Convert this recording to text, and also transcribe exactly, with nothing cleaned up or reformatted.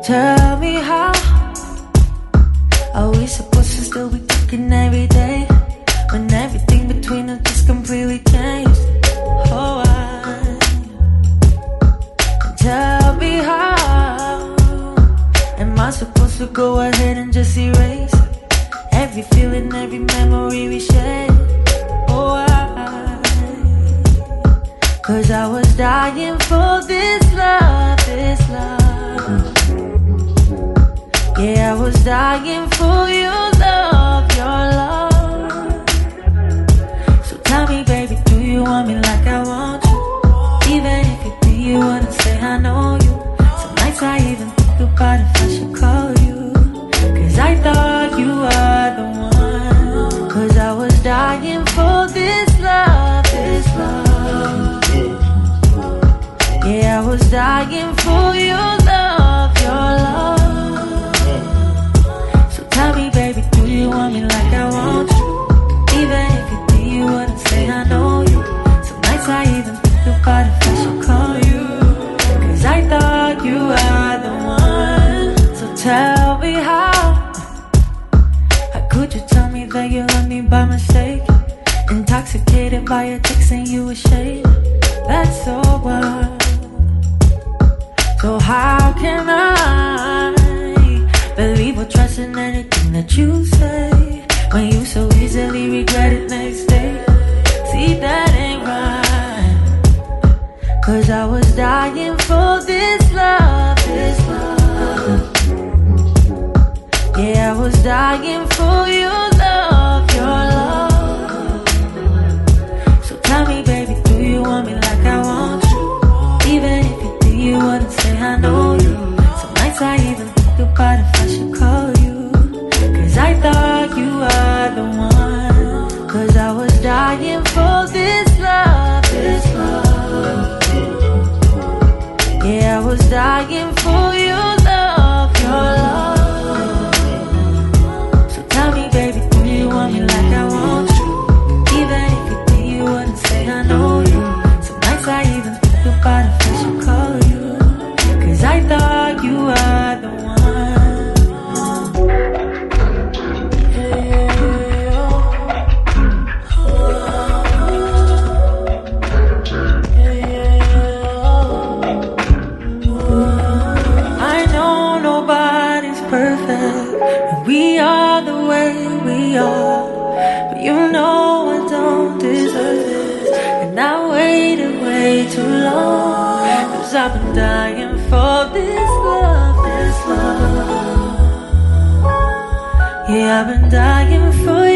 tell me how are we supposed to still be talking every day when everything between us just completely changed? Oh, I tell me how am I supposed to go ahead and just erase every feeling, every memory we shared? Oh, I, cause I was dying for this love, this love. Yeah, I was dying for your love, your love. So tell me, baby, do you want me like I want you? Even if you do, you wouldn't say I know you. Some nights I even think about if I should call you, cause I thought you were the one. Cause I was dying for this love, this love. Yeah, I was dying for your love, your love. Tell me, baby, do you want me like I want you? Even if you do, you wouldn't say I know you. Some nights I even think about if I should call you, cause I thought you were the one. So tell me how How could you tell me that you love me by mistake? Intoxicated by your texts and you ashamed. That's so wild. So how can I believe or trust in anything that you say when you so easily regret it next day? See, that ain't right. Cause I was dying for this love, this love. Yeah, I was dying for your love, your love. So tell me, baby, do you want me like I want you? Even if you do, you wouldn't say I know you. Some nights I even about if I should call you, cause I thought you were the one. Cause I was dying for this love, this love. Yeah, I was dying for your love, your love. So tell me, baby, do you want me like I want you? Even if you do, you wouldn't say I know you. Some nights I even think about if I should call you, cause I thought you were the one. We are the way we are, but you know I don't deserve this. And I waited way too long, cause I've been dying for this love, this love. Yeah, I've been dying for